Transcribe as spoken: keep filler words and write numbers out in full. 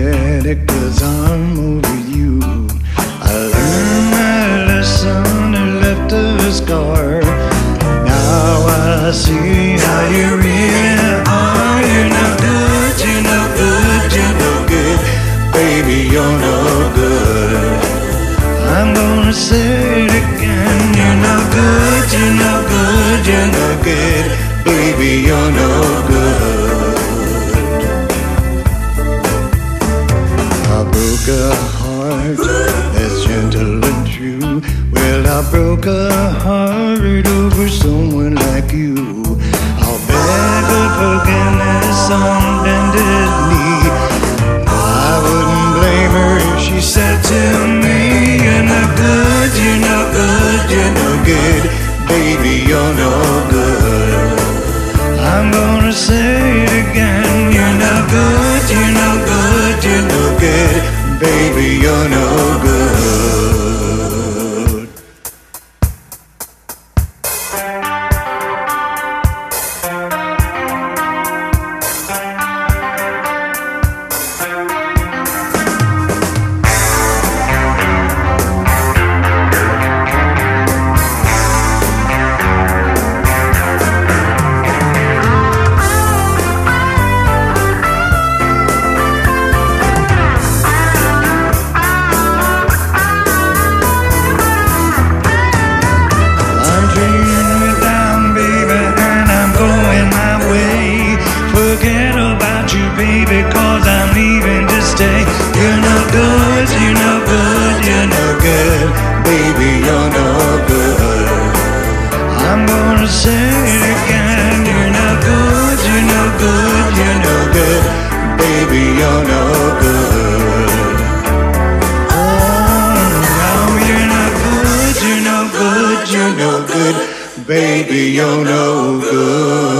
pathetic, 'cause I'm over you. I learned my lesson and left a scar. Now I see how you really are. You're no good, you're no good, you're no good. Baby, you're no good. I'm gonna say it again. You're no good, you're no good, you're no good. Baby, you're no good. I broke a heart that's gentle and true. Well, I broke a heart over someone like you. I'll beg her forgiveness on bended knee. I wouldn't blame her if she said to me, you're no good, you're no good, you're no good. Baby, you're no good. I'm gonna say it again. You're no good, you're no good, you're no good. Baby, you're no good. Forget about you, baby, 'cause I'm leaving to stay. You're no good, you're no good, you're no good. Baby, you're no good. I'm gonna say it again. You're no good, you're no good, you're no good. Baby, you're no good. Oh, no, you're no good, you're no good, you're no good. Baby, you're no good.